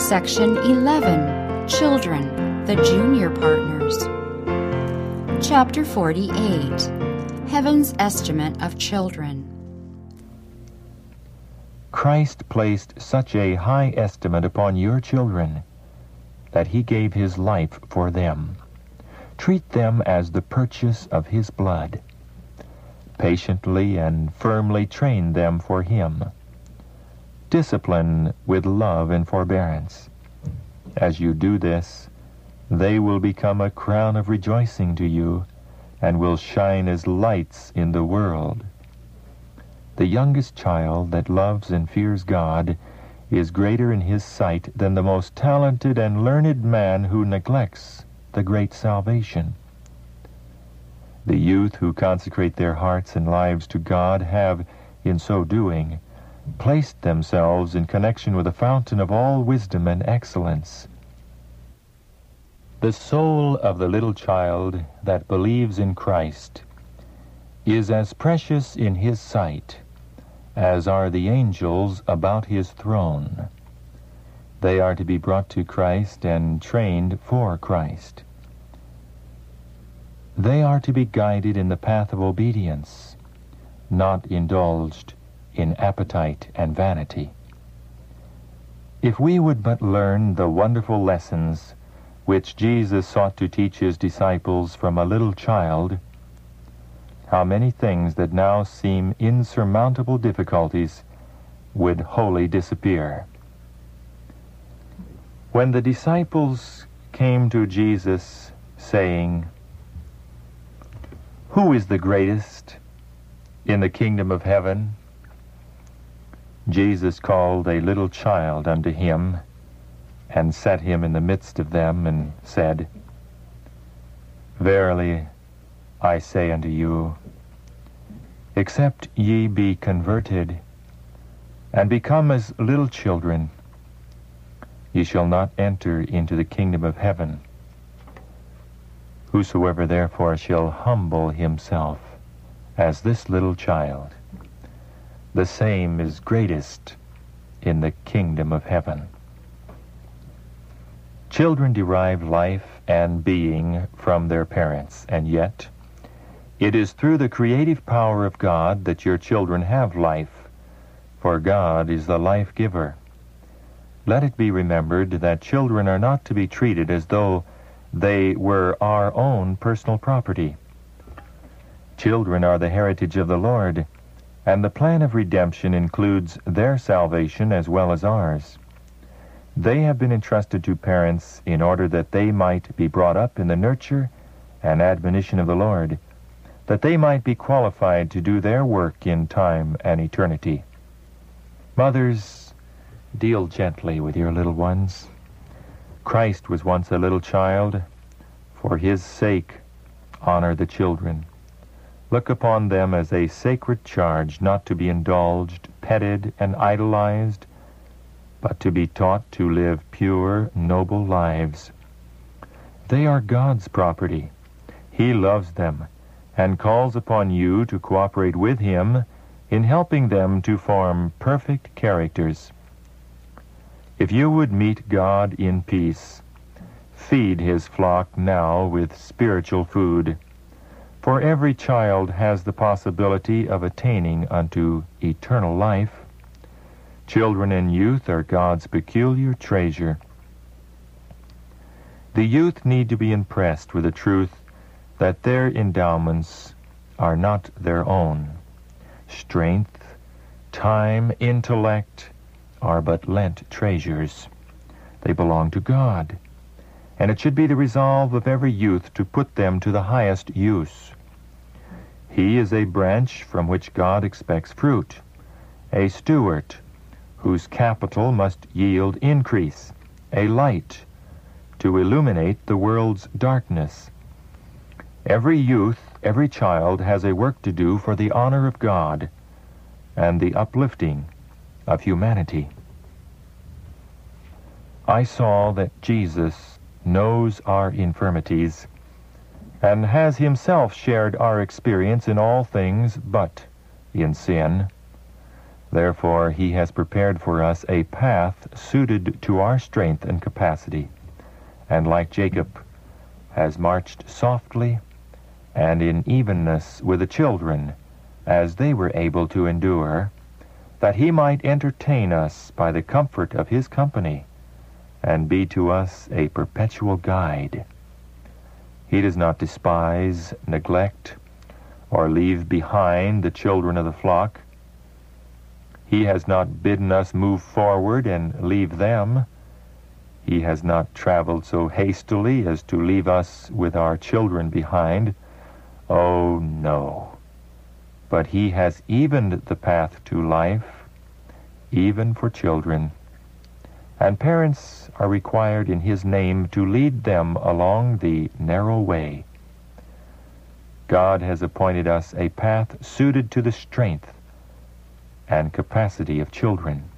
Section 11, Children, the Junior Partners. Chapter 48, Heaven's Estimate of Children. Christ placed such a high estimate upon your children that he gave his life for them. Treat them as the purchase of his blood. Patiently and firmly train them for him. Discipline with love and forbearance. As you do this, they will become a crown of rejoicing to you and will shine as lights in the world. The youngest child that loves and fears God is greater in his sight than the most talented and learned man who neglects the great salvation. The youth who consecrate their hearts and lives to God have, in so doing, placed themselves in connection with the fountain of all wisdom and excellence. The soul of the little child that believes in Christ is as precious in his sight as are the angels about his throne. They are to be brought to Christ and trained for Christ. They are to be guided in the path of obedience, not indulged in appetite and vanity. If we would but learn the wonderful lessons which Jesus sought to teach his disciples from a little child, how many things that now seem insurmountable difficulties would wholly disappear. When the disciples came to Jesus, saying, "Who is the greatest in the kingdom of heaven?" Jesus called a little child unto him, and set him in the midst of them, and said, "Verily I say unto you, except ye be converted, and become as little children, ye shall not enter into the kingdom of heaven. Whosoever therefore shall humble himself as this little child, the same is greatest in the kingdom of heaven." Children derive life and being from their parents, and yet it is through the creative power of God that your children have life, for God is the life giver. Let it be remembered that children are not to be treated as though they were our own personal property. Children are the heritage of the Lord, and the plan of redemption includes their salvation as well as ours. They have been entrusted to parents in order that they might be brought up in the nurture and admonition of the Lord, that they might be qualified to do their work in time and eternity. Mothers, deal gently with your little ones. Christ was once a little child. For his sake, honor the children. Look upon them as a sacred charge, not to be indulged, petted, and idolized, but to be taught to live pure, noble lives. They are God's property. He loves them and calls upon you to cooperate with him in helping them to form perfect characters. If you would meet God in peace, feed his flock now with spiritual food, for every child has the possibility of attaining unto eternal life. Children and youth are God's peculiar treasure. The youth need to be impressed with the truth that their endowments are not their own. Strength, time, intellect are but lent treasures. They belong to God, and it should be the resolve of every youth to put them to the highest use. He is a branch from which God expects fruit, a steward whose capital must yield increase, a light to illuminate the world's darkness. Every youth, every child has a work to do for the honor of God and the uplifting of humanity. I saw that Jesus knows our infirmities and has himself shared our experience in all things but in sin. Therefore, he has prepared for us a path suited to our strength and capacity, and like Jacob, has marched softly and in evenness with the children, as they were able to endure, that he might entertain us by the comfort of his company, and be to us a perpetual guide. He does not despise, neglect, or leave behind the children of the flock. He has not bidden us move forward and leave them. He has not traveled so hastily as to leave us with our children behind. Oh, no. But he has evened the path to life, even for children. And parents are required in his name to lead them along the narrow way. God has appointed us a path suited to the strength and capacity of children.